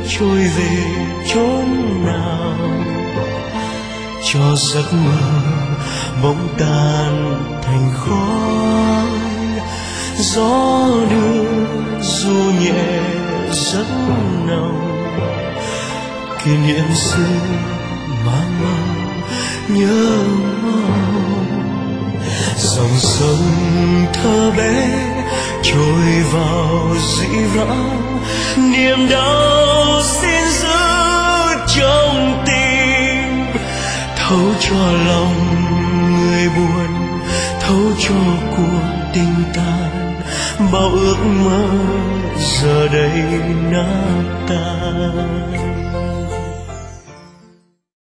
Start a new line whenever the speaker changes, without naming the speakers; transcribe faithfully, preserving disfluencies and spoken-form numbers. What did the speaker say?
trôi về chốn nào, cho giấc mơ bỗng tan thành khói. Gió đưa du nhẹ rất nồng, kỷ niệm xưa mang mong nhớ mong. Dòng sông thơ bé trôi vào dĩ vãng, niềm đau xin giữ trong tim, thấu cho lòng người buồn, thấu cho cuộc tình tan. Bao ước mơ giờ đây nát tan.